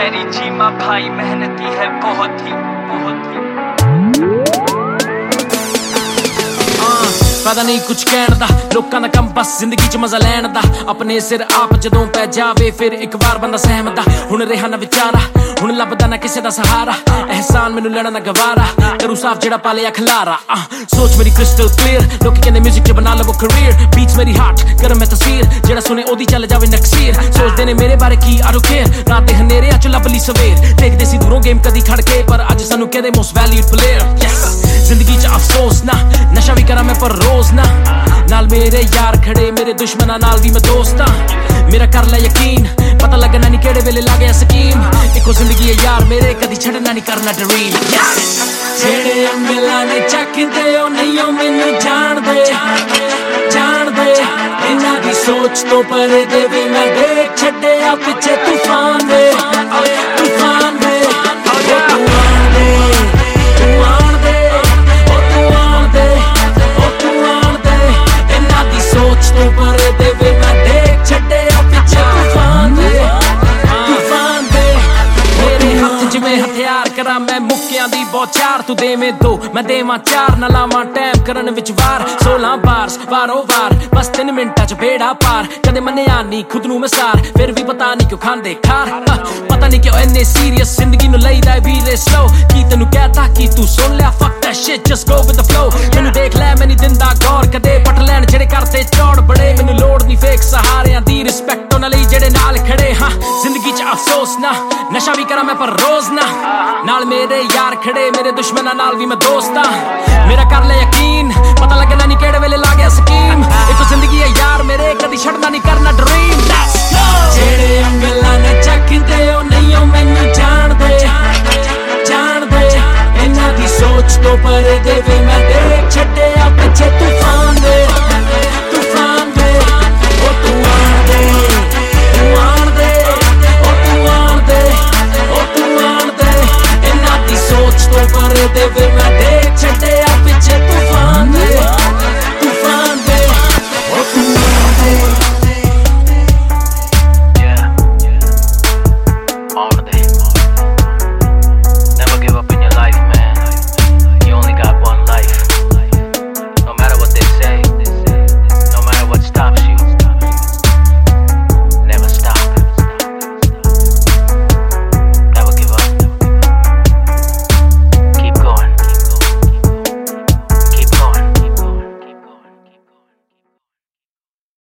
मेरी जीमा भाई मेहनती है बहुत ही पता नहीं कुछ कहण दा लोकां दा कम बस जिंदगी च मजा लैण दा अपने सिर आप जदों पै जावे फिर एक बार बंदा सहमदा हुण रेहा ना विचारा हुण लभदा ना किसे दा सहारा एहसान मैनू लेना ना गवारा करूं साफ जेड़ा पालिया खलारा सोच मेरी क्रिस्टल क्लियर लोकी कहंदे म्यूजिक च बना लवो करियर बीट्स मेरी हार्ट गरम है तस्वीर जेड़ा सुने ओदी चल जावे नक्सीर सोचदे ने मेरे बारे की आई डोंट केयर रात दे हनेरे च लभ ली सवेर देखदे सी दूरों गेम कदी खड़ के पर अज सानू कहदे मोस्ट वैल्यूड प्लेयर यस जिंदगी च अफसोस ना नशा भी करा मैं पर रोज ना नाल मेरे यार खड़े मेरे दुश्मना नाल भी मैं दोस्त मेरा कर ले यकीन पता लगना नहीं केड़े वेले लागे स्कीम इको जिंदगी है यार मेरे कदी छड़ना नहीं करना ड्रीम जेड़े अंगला ने चकदे ओ नहीं ओ मैनू जान दे इन्हां दी सोच तो परे दे भी मैं देख छड्डिया पिछे तूफान दे मैं मुक्कियां दी बौछार तू देवें दो मैं देवां चार ना लावां टैम करन विच वार 16 बार्स वारो वार बस 3 मिनटां च बेड़ा पार कदे मन्निया नहीं खुद नू मैं सार फिर भी पता नहीं क्यों खांदे खार पता नहीं क्यों इन्ने सीरियस जिंदगी नू लईदा है वीरे स्लो की तैनू कहता की तू सुन लिया fuck that shit just go with the flow मैनू देख लै मैं नहीं दिंदा गौर कदे पट लैन जेड़े करते चौड़ बड़े मैनू लोड़ नहीं फेक सहारियां दी रिस्पेक्ट उन्हां लई जेड़े नाल खड़े हां जिंदगी च अफसोस ना नशा भी करा मैं पर रोज ना नाल मेरे यार खड़े मेरे दुश्मना नाल भी मैं दोस्त मेरा कर ले यकीन पता लगना नहीं केड़े वेले लागे